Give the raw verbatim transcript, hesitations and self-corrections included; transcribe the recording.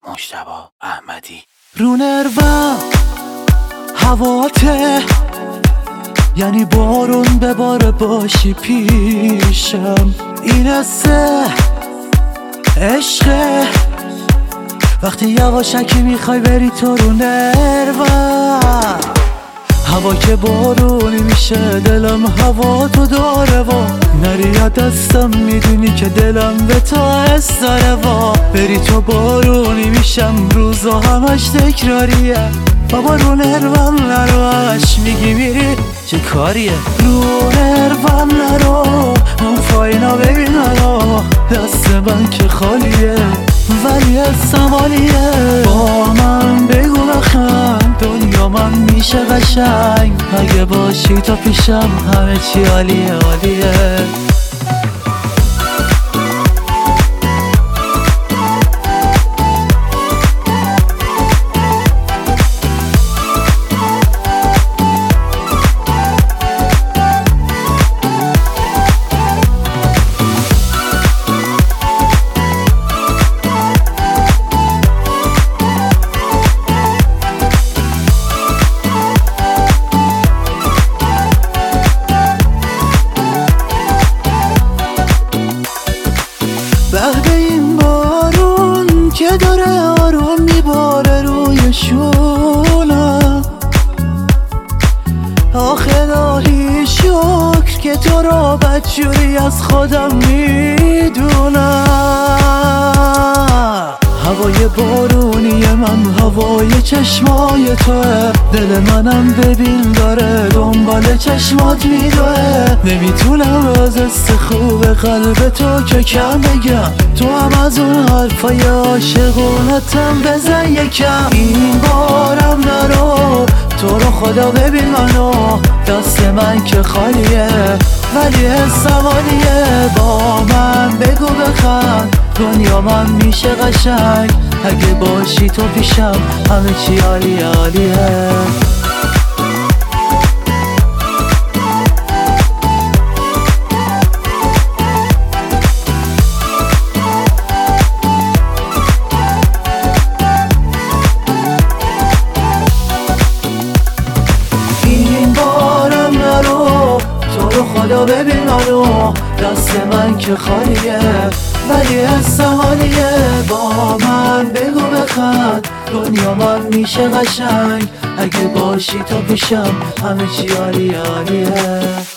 مجتبی احمدی. رو نروم هواته، یعنی بارون بباره باشی پیشم. این سه عشقه، وقتی یواشکی میخوای بری تو رو نروم. هوا که بارونی میشه دلم هوا تو داره و نری یا دستم میدونی که دلم به تو حس داره و بری تو بارونی میشم روزا همش تکراریه. بابا رو نروم نروش میگی میری چه کاریه؟ رو نروم نرو اون فاینا ببین منو، دست من که خالیه ولی سمالیه. با من بگو بخند دنیا من میشه قشنگ، اگه باشی تو پیشم همه چی عالیه عالیه. بعد این بارون که داره آروم میباره روی شونم، آخه الهی شکر که تو رو بدجوری از خودم میدونم. هوای بارونی من هوای چشمای توه، دل منم ببین داره دنبال چشمات میدوه. نمیتونم از است خوب قلب تو که کم بگم، تو هم از اون حرفای عاشقونتم بزن یکم. این بارم نرو تو رو خدا ببین منو، دست من که خالیه ولی حسم عالیه. با من بگو بخند دنیا من میشه قشنگ، اگه باشی تو پیشم همه چی عالیه عالیه. این بارم نرو تو رو خدا ببین منو، دست من که خالیه ولی حسم عالیه. با من بگو بخند دنیا من میشه قشنگ، اگه باشی تو پیشم همه چی عالیه عالیه.